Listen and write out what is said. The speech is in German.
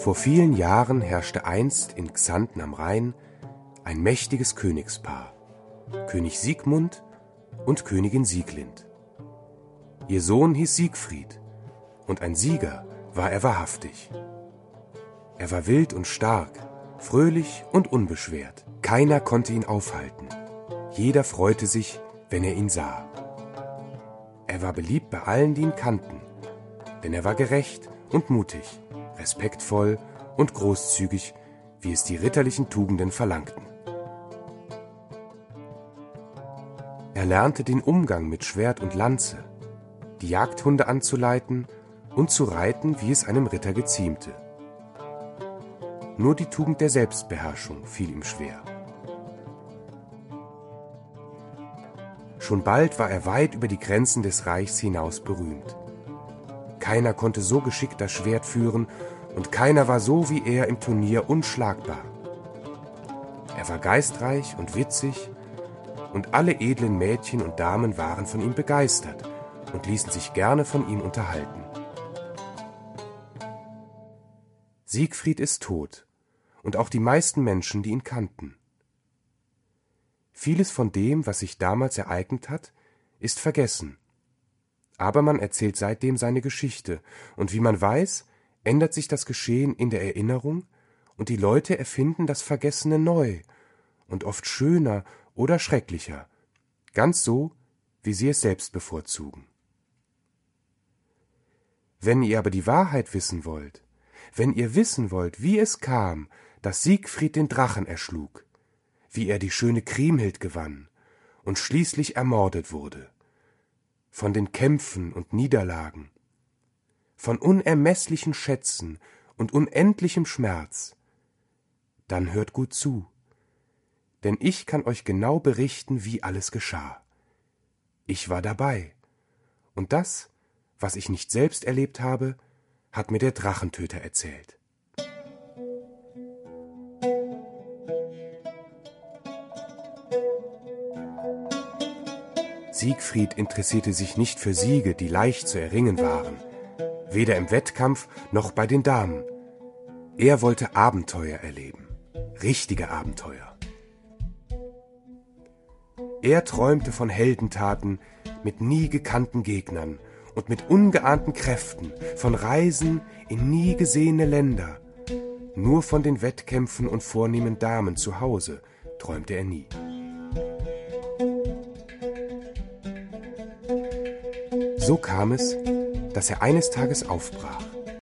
Vor vielen Jahren herrschte einst in Xanten am Rhein ein mächtiges Königspaar, König Siegmund und Königin Sieglind. Ihr Sohn hieß Siegfried, und ein Sieger war er wahrhaftig. Er war wild und stark, fröhlich und unbeschwert. Keiner konnte ihn aufhalten. Jeder freute sich, wenn er ihn sah. Er war beliebt bei allen, die ihn kannten, denn er war gerecht und mutig, respektvoll und großzügig, wie es die ritterlichen Tugenden verlangten. Er lernte den Umgang mit Schwert und Lanze, die Jagdhunde anzuleiten und zu reiten, wie es einem Ritter geziemte. Nur die Tugend der Selbstbeherrschung fiel ihm schwer. Schon bald war er weit über die Grenzen des Reichs hinaus berühmt. Keiner konnte so geschickt das Schwert führen und keiner war so wie er im Turnier unschlagbar. Er war geistreich und witzig und alle edlen Mädchen und Damen waren von ihm begeistert und ließen sich gerne von ihm unterhalten. Siegfried ist tot und auch die meisten Menschen, die ihn kannten. Vieles von dem, was sich damals ereignet hat, ist vergessen. Aber man erzählt seitdem seine Geschichte, und wie man weiß, ändert sich das Geschehen in der Erinnerung, und die Leute erfinden das Vergessene neu und oft schöner oder schrecklicher, ganz so, wie sie es selbst bevorzugen. Wenn ihr aber die Wahrheit wissen wollt, wenn ihr wissen wollt, wie es kam, dass Siegfried den Drachen erschlug, wie er die schöne Kriemhild gewann und schließlich ermordet wurde, von den Kämpfen und Niederlagen, von unermeßlichen Schätzen und unendlichem Schmerz, dann hört gut zu, denn ich kann euch genau berichten, wie alles geschah. Ich war dabei, und das, was ich nicht selbst erlebt habe, hat mir der Drachentöter erzählt. Siegfried interessierte sich nicht für Siege, die leicht zu erringen waren, weder im Wettkampf noch bei den Damen. Er wollte Abenteuer erleben, richtige Abenteuer. Er träumte von Heldentaten mit nie gekannten Gegnern und mit ungeahnten Kräften, von Reisen in nie gesehene Länder. Nur von den Wettkämpfen und vornehmen Damen zu Hause träumte er nie. So kam es, dass er eines Tages aufbrach.